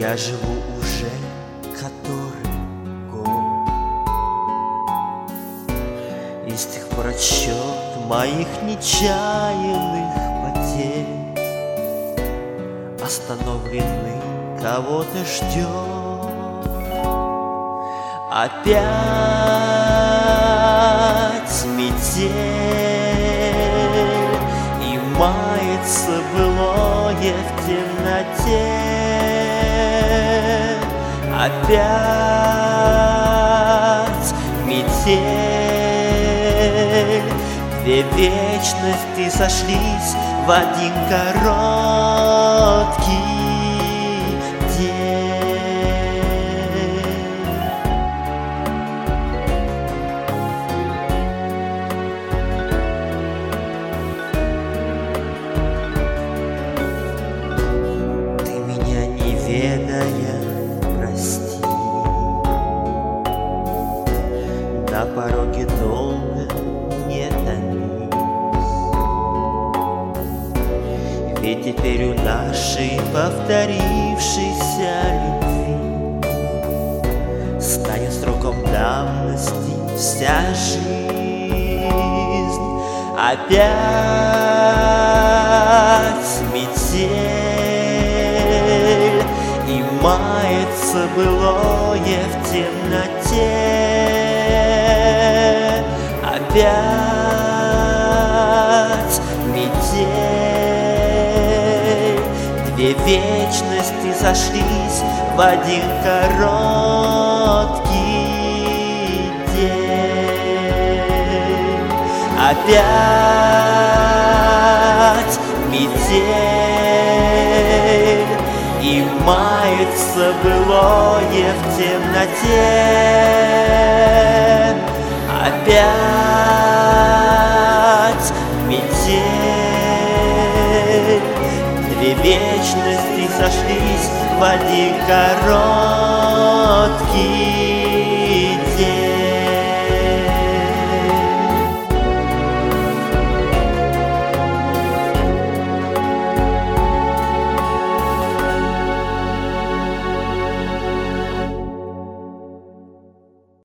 Я живу уже который год, и с тех пор отсчет моих нечаянных потерь остановлены, кого-то ждет. Опять метель, и мается былое в темноте. Опять метель, две вечности сошлись в один короткий день. Ты меня не ведая, прости, на пороге долго не томись, ведь теперь у нашей повторившейся любви станет сроком давности вся жизнь. Опять метель, и мается былое в темноте. Опять метель, две вечности сошлись в один короткий день. Опять метель, и мается былое в темноте. Опять метель, две вечности сошлись в один короткий